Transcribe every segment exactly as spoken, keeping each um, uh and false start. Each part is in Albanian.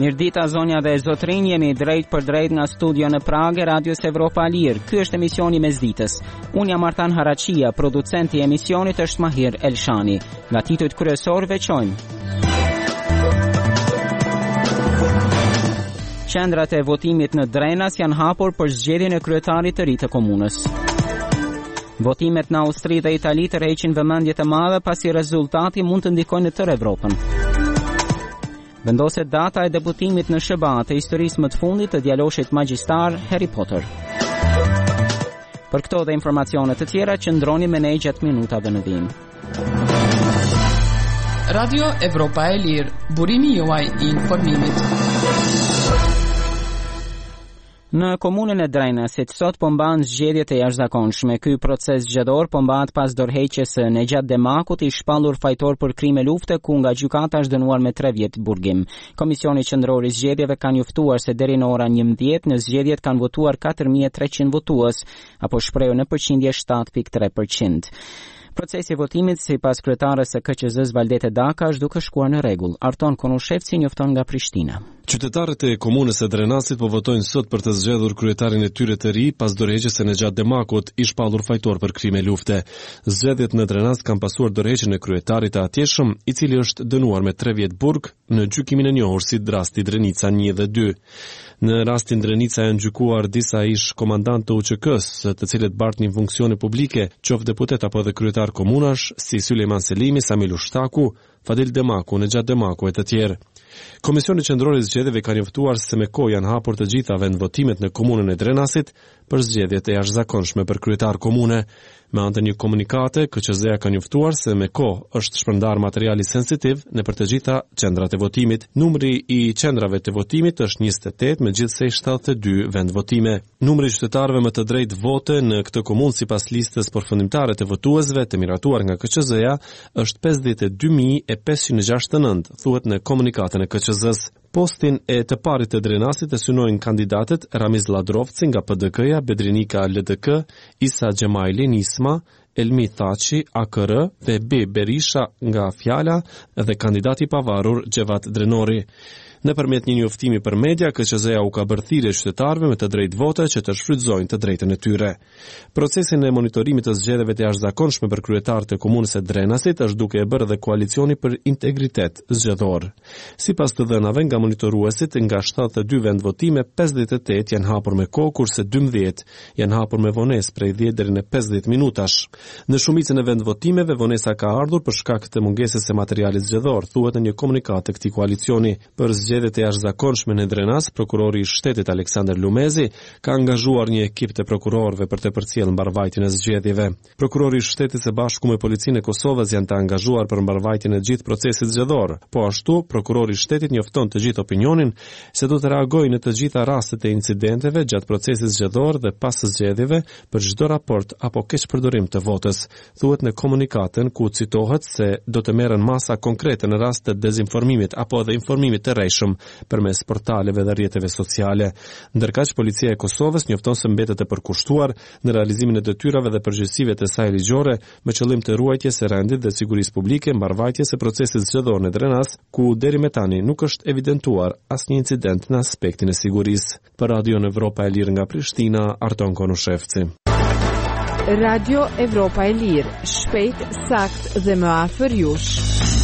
Mirdita zonja dhe zotrin, jemi drejt për drejt nga studio në Pragë, Radios Evropa Lir. Ky është emisioni Mesditës. Unë jam Artan Harachia, producenti i emisionit është Mahir Elshani. Nga titujt kryesor veçojmë. Qendrat e votimit në Drenas janë hapur për zgjedhjen e kryetarit të ri të komunës. Votimet në Austri dhe Itali tërheqin vëmendje të madhe pasi rezultati mund të ndikojnë në tërë Evropën. Vendoset data e debutimit në S B A të historisë më të fundit të djaloshit magjistar Harry Potter. Për këto dhe informacione të tjera qëndroni me ne gjatë minutave në vijim. Radio Evropa e Lirë, burimi juaj i informimit. Në komunën e Drenasit sot po mbahen zgjedhjet e jashtëzakonshme. Ky proces zgjedhor po mbahet pas dorëheqjes së Nejat Demakut, i shpallur fajtor për krime lufte, ku nga gjykata është dënuar me tre vjet burgim. Komisioni qendror i zgjedhjeve ka njoftuar se deri në orën njëmbëdhjetë në zgjedhjet kanë votuar katër mijë e treqind votues, apo shprehur në përqindje shtatë pikë tre përqind. Procesi i votimit sipas kryetares së K Q Z-s Valdete Daka është duke shkuar në rregull. Arton Konushevci njofton nga Prishtina. Qytetarët e komunës së Drenasit po votojnë sot për të zgjedhur kryetarin e tyre të ri pas dorëheqjes së Nejat Demakut, i shpallur fajtor për krime lufte. Zgjedhjet në Drenas kanë pasuar dorëheqjen e kryetarit të atjeshëm, i cili është dënuar me tre vjet burg në gjykimin e njohur si Drasti Drenica një dhe dy. Në rastin Drenica janë gjykuar disa ish komandant të U Q K-s, të cilët bartnin funksione publike, qoftë deputet apo edhe kryetar komunash, si Sulejman Selimi, Samil Ushtaku, Fadil Demaku, Nejat Demaku e të tjerë. Komisioni qendror i zgjedhjeve ka njoftuar se me kohë janë hapur të gjitha vendvotimet në komunën e Drenasit për zgjedhjet e jashtëzakonshme për kryetar komune. Me anë të një komunikate, K Q Z-ja ka njoftuar se me kohë është shpërndar materiali sensitiv në për të gjitha qendrat e votimit. Numri i qendrave të votimit është njëzet e tetë, me gjithsej shtatëdhjetë e dy vendvotime. Numri i qytetarëve më të drejtë vote në këtë komunë sipas listës përfundimtare të votuesve të miratuar nga K Q Z-ja është pesëdhjetë e dy mijë e pesëqind e gjashtëdhjetë e nëntë, thuhet në komunikatën e K Q Z-s. Postin e të parit të Drenasit e synojnë kandidatët Ramiz Ladrovci nga P D K-ja, Bedrinika L D K, Isa Gjemajli Nisma, Elmi Thaçi A K R dhe B Berisha nga Fjala dhe kandidati pavarur Gjevat Drenori. Nëpërmjet një njoftimi për media, K Q Z-ja u ka bërë thirrje qytetarëve me të drejtë vote që të shfrytëzojnë të drejtën e tyre. Procesin e monitorimit të zgjedhjeve të jashtëzakonshme për kryetarët e komunës së Drenasit është duke e bërë dhe koalicioni për integritet zgjedhor. Sipas të dhënave nga monitoruesit, nga shtatëdhjetë e dy vendvotime, pesëdhjetë e tetë janë hapur me kohë, kurse dymbëdhjetë janë hapur me vonesë prej dhjetë deri në pesëdhjetë minutash. Në shumicën e vendvotimeve vonesa ka ardhur për shkak të mungesës së materialit zgjedhor, thuhet në një komunikat të këtij koalicioni. Për zgjedhjet e jashtëzakonshme në Drenas, prokurori i shtetit Aleksandar Lumezi ka angazhuar një ekip të prokurorëve për të përcjellë mbarvajtjen e zgjedhjeve. Prokurori i shtetit së bashku me policinë e Kosovës janë të angazhuar për mbarvajtjen e gjithë procesit zgjedhor. Po ashtu, prokurori i shtetit njofton të gjithë opinionin se do të reagojë në të gjitha rastet e incidenteve gjatë procesit zgjedhor dhe pas zgjedhjeve për çdo raport apo keqpërdorim të votës. Thuhet në komunikatën ku citohet se do të merren masa konkrete në rast të dezinformimit apo edhe informimit të rrejshëm përmes portaleve dhe rrjeteve sociale. Ndërkaq, policia e Kosovës njofton se mbetet e përkushtuar në realizimin e detyrave dhe përgjegjësive të saj ligjore me qëllim të ruajtjes së rendit dhe sigurisë publike, mbarvajtjes së procesit zgjedhor në Drenas, ku deri më tani nuk është evidentuar asnjë incident në aspektin e sigurisë. Për Radio Evropa e Lirë nga Prishtina, Arton Konushevci. Radio Evropa e Lirë, shpejt, sakt dhe më afër jush.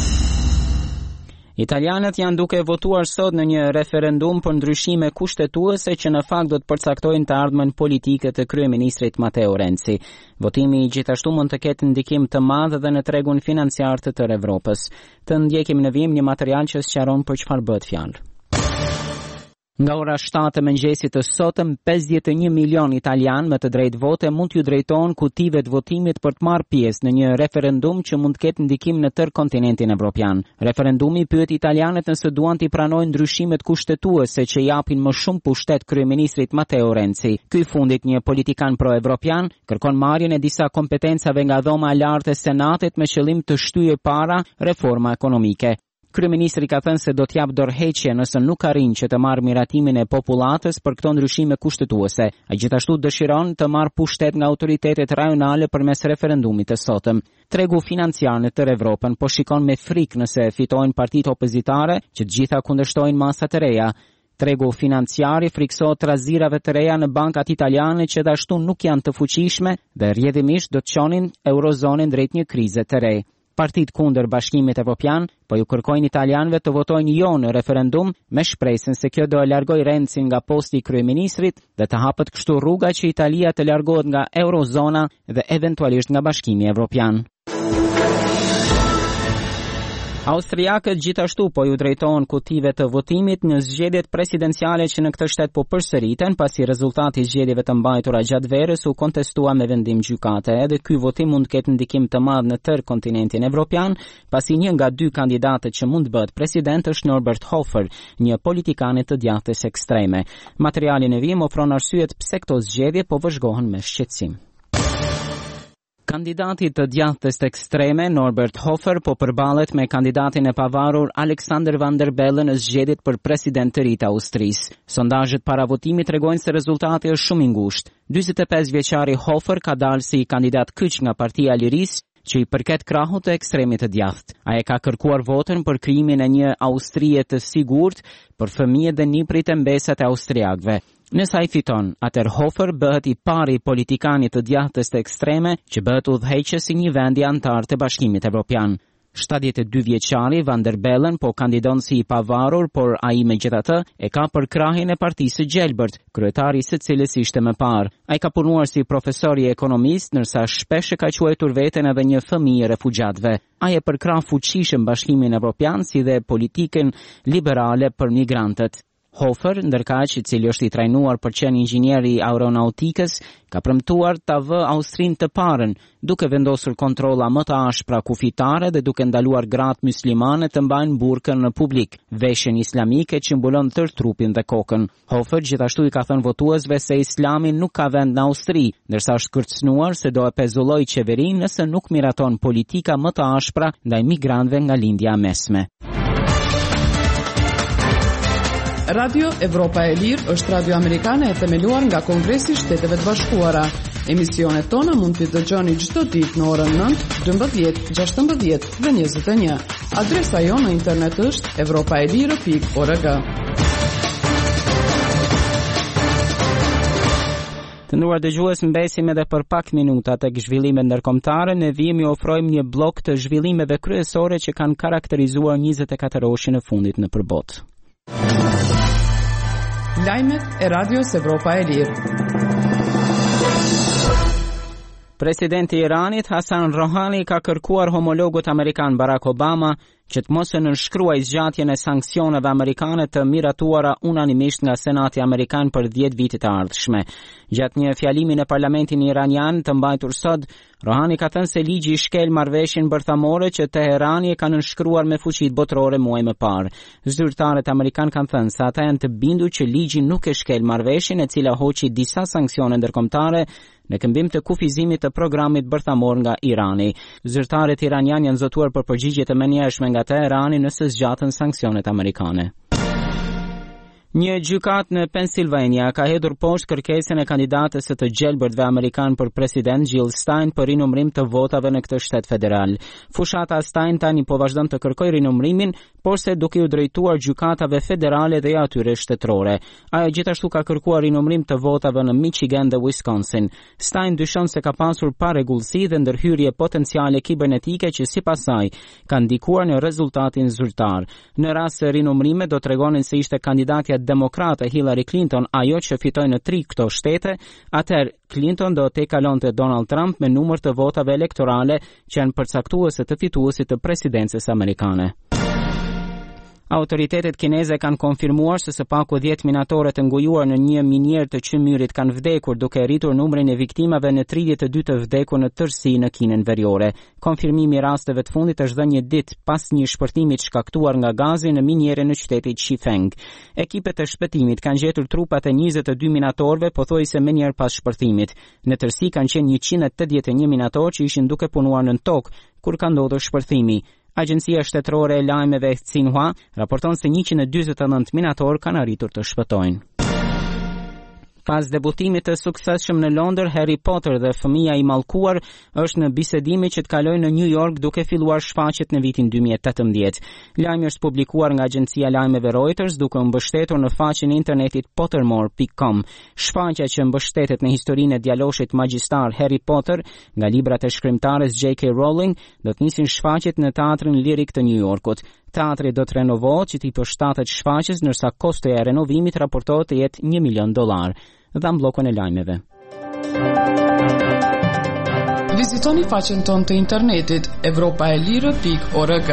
Italianët janë duke votuar sot në një referendum për ndryshime kushtetuese që në fakt do të përcaktojnë të ardhmen politike të kryeministrit Matteo Renzi. Votimi gjithashtu mund të ketë ndikim të madh edhe në tregun financiar të tërë Evropës. Të ndjekim në vijim një material që sqaron për çfarë bëhet fjalë. Nga ora shtatë e mëngjesit të sotëm, pesëdhjetë e një milion italian me të drejtë vote mund t'ju drejtohen kutive të votimit për të marrë pjesë në një referendum që mund të ketë ndikim në tërë kontinentin evropian. Referendumi pyet italianët nëse duan t'i pranojnë ndryshimet kushtetuese që japin më shumë pushtet kryeministrit Matteo Renzi. Ky fundit një politikan pro-evropian kërkon marrjen e disa kompetencave nga dhoma e lartë e Senatit me qëllim të shtyjë para reforma ekonomike. Kryeministri ka thënë se do t'jap dorëheqje nëse nuk arrin që të marrë miratimin e popullatës për këto ndryshime kushtetuese. Ai gjithashtu dëshiron të marrë pushtet nga autoritetet rajonale përmes referendumit të sotëm. Tregu financiar në tërë Evropën po shikon me frikë nëse fitojnë partitë opozitare që të gjitha kundërshtojnë masat e reja. Tregu financiari friksohet trazirave të reja në bankat italiane që dashtu nuk janë të fuqishme dhe rrjedhimisht do të çonin eurozonën drejt një krize të re. Partitë kundër Bashkimit Evropian po ju kërkojnë italianëve të votojnë jo në referendum me shpresën se kjo do e largoj Renzi nga posti i kryeministrit dhe të hapet kështu rruga që Italia të largohet nga eurozona dhe eventualisht nga Bashkimi Evropian. Austriakët gjithashtu po ju drejtohen kutive të votimit në zgjedhjet presidenciale që në këtë shtet po përsëriten pasi rezultati i zgjedhjeve të mbajtura gjatë verës u kontestua me vendim gjykate. Edhe ky votim mund të ketë ndikim të madh në tërë kontinentin evropian, pasi një nga dy kandidatët që mund të bëhet president është Norbert Hofer, një politikan të djathtës ekstreme. Materiali në vijim ofron arsyet pse këto zgjedhje po vëzhgohen me shqetësim. Kandidati të djathtës ekstreme Norbert Hofer po përballet me kandidatin e pavarur Alexander Van der Bellen në zgjedhjet për president të ri të Austrisë. Sondazhet para votimit tregojnë se rezultati është shumë i ngushtë. njëzet e pesë vjeçari Hofer ka dalë si kandidat kyç nga Partia e Lirisë, që i përket krahut të ekstremit të djathtë. Ai ka kërkuar votën për krijimin e një Austrie të sigurt për fëmijët dhe niprit e mbesat e austriakëve. Nëse ai fiton, atëherë Hofer bëhet i pari politikanit të djathtës të ekstreme që bëhet udhëheqës i një vendi antar të Bashkimit Evropian. shtatëdhjetë e dy vjeçari Van der Bellen po kandidon si i pavarur, por ai megjithatë e ka përkrahin e Partisë së Gjelbërt, kryetari së cilës ishte më parë. Ai ka punuar si profesor i ekonomist, ndërsa shpesh e ka quajtur veten edhe një fëmijë e refugjatëve. Ai e përkrah fuqishëm Bashkimin Evropian si dhe politikën liberale për migrantët. Hofer, ndërkaq i cili është i trajnuar për qenë inxhinier i aeronautikës, ka premtuar ta vë Austrinë të parën, duke vendosur kontrolla më të ashpra kufitare dhe duke ndaluar gratë myslimane të mbajnë burkën në publik, veshjen islamike që mbulon tërë trupin dhe kokën. Hofer gjithashtu i ka thënë votuesve se Islami nuk ka vend në Austri, ndërsa është kërcënuar se do e pezullojë qeverinë nëse nuk miraton politika më të ashpra ndaj migrantëve nga lindja e mesme. Radio Evropa e Lirë është radio amerikane e themeluar nga Kongresi i Shteteve të Bashkuara. Emisionet tona mund t'i dëgjoni çdo ditë në orën nëntë, dymbëdhjetë, gjashtëmbëdhjetë dhe njëzet e një. Adresa jonë në internet është evropaelire pikë org. Të nderuar dëgjues, mbesim edhe për pak minuta tek zhvillimet ndërkombëtare. Ne vijmë ju ofrojmë një blok të zhvillimeve kryesore që kanë karakterizuar njëzet e katër orëshin e fundit në përbot. Lajmet e Radios Evropa e Lirë. Presidenti i Iranit Hasan Rouhani ka kërkuar homologut amerikan Barack Obama që të mos e nënshkruajë zgjatjen e sanksioneve amerikane të miratuara unanimisht nga Senati Amerikan për dhjetë vitet e ardhshme. Gjatë një fjalimi në parlamentin iranian të mbajtur sot, Rouhani ka thënë se ligji i shkel marrëveshjen bërthamore që Teherani e ka nënshkruar me fuqitë botërore muaj më parë. Zyrtarët amerikan kanë thënë se ata janë të bindur që ligji nuk e shkel marrëveshjen, e cila hoqi disa sanksione ndërkombëtare në këmbim të kufizimit të programit bërthamor nga Irani. Zyrtarët iranian janë zotuar për përgjigjet e menjëhershme nga Teherani nëse zgjatën sanksionet amerikane. Një gjykat në Pennsylvania ka hedhur poshtë kërkesën e kandidatës së të gjelbërtve amerikan për president Jill Stein për rinumrim të votave në këtë shtet federal. Fushata Stein tani po vazhdon të kërkojë rinumrimin, por se duke u drejtuar gjykatave federale dhe atyre shtetërore. Ajo gjithashtu ka kërkuar rinumrim të votave në Michigan dhe Wisconsin. Stein dyshon se ka pasur parregullsi dhe ndërhyrje potenciale kibernetike që sipas saj kanë ndikuar në rezultatin zyrtar. Në rast se rinumrimet do tregonin se ishte kandidatja demokrate Hillary Clinton ajo që fitoi në tri këto shtete, atëherë Clinton do të kalonte Donald Trump me numër të votave elektorale që janë përcaktuese të fituesit të presidencës amerikane. Autoritetet kineze kanë konfirmuar se së paku dhjetë minatorë të ngujuar në një minier të qymyrit kanë vdekur, duke rritur numrin e viktimave në tridhjetë e dy të vdekur në tërësi në Kinën Veriore. Konfirmimi i rasteve të fundit është dhënë një ditë pas një shpërtimi të shkaktuar nga gazi në minierën në qytetin Chifeng. Ekipet e shpëtimit kanë gjetur trupat e njëzet e dy minatorëve pothuajse më njëherë pas shpërtimit. Në tërësi kanë qenë njëqind e tetëdhjetë e një minatorë që ishin duke punuar nën tokë kur ka ndodhur shpërthimi. Agjencia shtetërore e lajmeve Xinhua raporton se njëqind e dyzet e nëntë minator kanë arritur të shpëtojnë. Pas debutimit të suksesshëm në Londër, Harry Potter dhe Fëmia i Mallkuar është në bisedime që të kalojnë në New York duke filluar shfaqjet në vitin dy mijë e tetëmbëdhjetë. Lajmi është publikuar nga agjencia lajmeve Reuters duke mbështetur në faqen e internetit pottermore dot com. Shfaqja që mbështetet në historinë e djaloshit magjistar Harry Potter nga librat e shkrimtares J K Rowling do të nisin shfaqjet në teatrin lirik të New Yorkut. Teatri do të renovohet që t'i përshtatet shfaqjes, ndërsa kosto e renovimit raportohet të jetë një milion dollar. Dhe në blokun e lajmeve. Vizitoni faqen tonë të internetit evropa e lirë pikë org.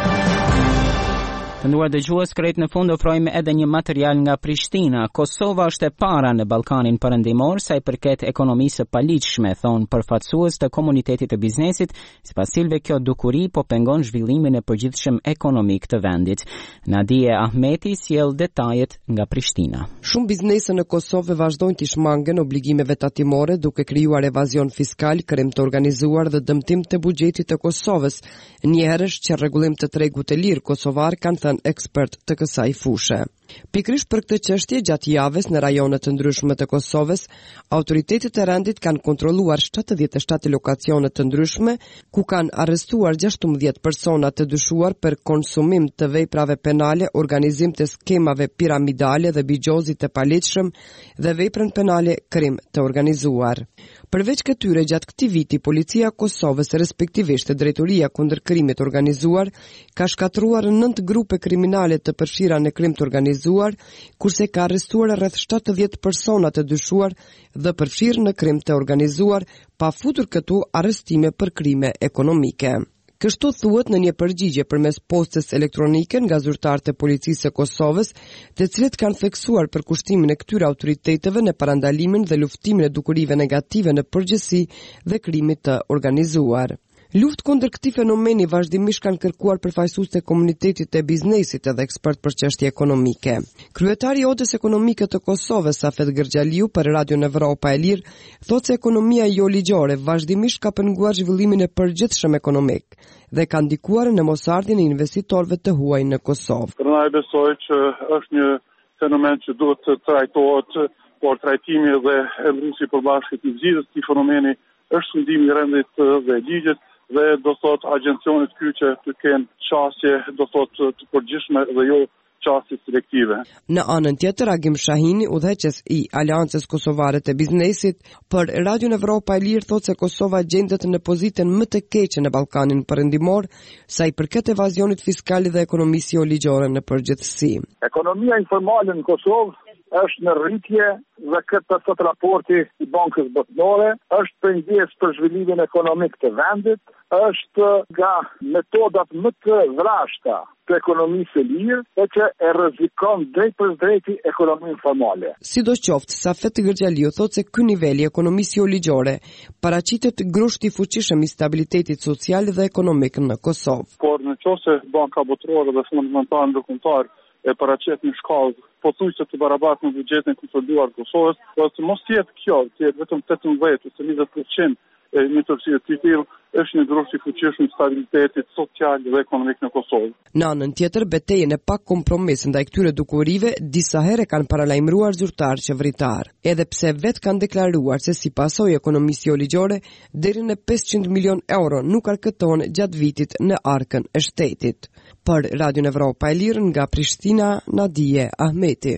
Të nduar dëgjues, krejt në fund ofrojmë edhe një material nga Prishtina. Kosova është e para në Ballkanin Perëndimor sa i përket ekonomisë së paligjshme, thon përfaqësues të komunitetit të biznesit, sipas cilëve kjo dukuri po pengon zhvillimin e përgjithshëm ekonomik të vendit. Nadie Ahmeti sjell detajet nga Prishtina. Shumë biznese në Kosovë vazhdojnë të shmangen obligimeve tatimore duke krijuar evazion fiskal, krim të organizuar dhe dëmtim të buxhetit të Kosovës. Njëherësh që rregullim të tregut të lirë kosovar kanë thënë ekspert të kësaj fushë. Pikrisht për këtë çështje, gjatë javës në rajonet të ndryshme të Kosovës, autoritetet e rendit kanë kontrolluar shtatëdhjetë e shtatë lokacione të ndryshme, ku kanë arrestuar gjashtëmbëdhjetë persona të dyshuar për konsumim të veprave penale, organizim të skemave piramidale dhe bigjozit të paligjshëm dhe veprën penale krim të organizuar. Përveç këtyre, gjatë këtij viti, policia e Kosovës, respektivisht drejtoria kundër krimit organizuar, ka shkatruar nëntë grupe kriminale të përfshira në krim të organizuar, kurse ka arrestuar rreth shtatëdhjetë persona të dyshuar dhe përfshirë në krim të organizuar, pa futur këtu arrestime për krime ekonomike. Kështu thuhet në një përgjigje përmes postës elektronike nga zyrtarët e policisë së Kosovës, të cilët kanë theksuar përkushtimin e këtyre autoriteteve në parandalimin dhe luftimin e dukurive negative në përgjithësi dhe krimit të organizuar. Luftë kundër këtij fenomeni vazhdimisht kanë kërkuar përfaqësues të komunitetit të biznesit edhe ekspert për çështje ekonomike. Kryetari i Odës Ekonomike të Kosovës, Safet Gërxhaliu, për Radion Evropa e Lirë, thotë se ekonomia jo ligjore vazhdimisht ka penguar zhvillimin e përgjithshëm ekonomik dhe ka ndikuar në mosardhjen e investitorëve të huaj në Kosovë. Unë besoj që është një fenomen që duhet të trajtohet, por trajtimi dhe ndryshimi përbashkët i zgjidhjes të fenomeni është fundimi i rendit dhe ligjit, dhe do thot agjencionet kyçe të kenë qasje, do thot të përgjithshme dhe jo qasje selektive. Në anën tjetër, Agim Shahini, udhëheqës i Aleancës Kosovare të Biznesit, për Radion Evropa e Lirë thotë se Kosova gjendet në pozitën më të keqe në Ballkanin Perëndimor, sa i përket evazionit fiskal dhe ekonomisë jo ligjore në përgjithësi. Ekonomia informale në Kosovë është në rritje dhe këtë sot raporti i Bankës Botërore është pengesë për zhvillimin ekonomik të vendit, është nga metodat më të vrashta të ekonomisë së lirë, e që e rrezikon drejt për drejti ekonominë formale. Sidoqoftë, Safet Gërxhaliu thotë se ky nivel i ekonomisë jo ligjore paraqitet grushti i fuqishëm i stabilitetit social dhe ekonomik në Kosovë. Por nëse Banka Botërore dhe Fondi Monetar Ndërkombëtar e paraqet në shkallë pothuajse të barabartë në buxhetin e konsoliduar të Kosovës, por të mos jetë kjo, të jetë vetëm tetëmbëdhjetë ose njëzet përqind e një tërësie të tillë, është një grup i fuqishëm stabilitetit social dhe ekonomik në Kosovë. Në anën tjetër, betejën e pa kompromis ndaj këtyre dukurive disa herë kanë paralajmëruar zyrtar qeveritar, edhe pse vetë kanë deklaruar se si pasojë ekonomisë jo ligjore, deri në pesëqind milion euro nuk arkëton gjatë vitit në arkën e shtetit. Për Radion Evropa e Lirë nga Prishtina, Nadie Ahmeti.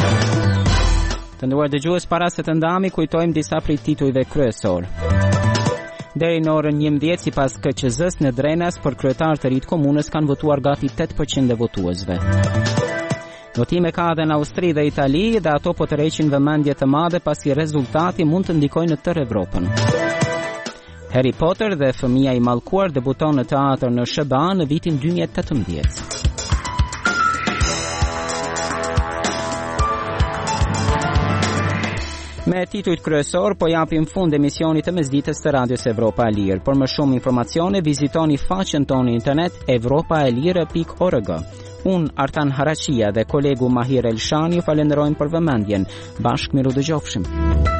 Të nderuar dëgjues, para se të ndahemi, kujtojmë disa prej titujve kryesor. Deri në orën njëmbëdhjetë, sipas K Q Z-s në Drenas, për kryetar të ri të komunës kanë votuar gati tetëdhjetë përqind e votuesve. Votime ka edhe në Austri dhe Itali, dhe ato po tërheqin vëmendje të madhe pasi rezultati mund të ndikojnë në tërë Evropën. Harry Potter dhe Fëmia i Mallkuar debuton në teatr në S B A në vitin dy mijë e tetëmbëdhjetë. Me titujt kryesor po japim fund emisionit të mesditës të Radios Evropa e Lirë. Për më shumë informacione, vizitoni faqen tonë internet evropa e lirë pikë org. Unë, Artan Haraqia dhe kolegu Mahir Elshani ju falenderojmë për vëmendjen. Bashkë miru dëgjofshim.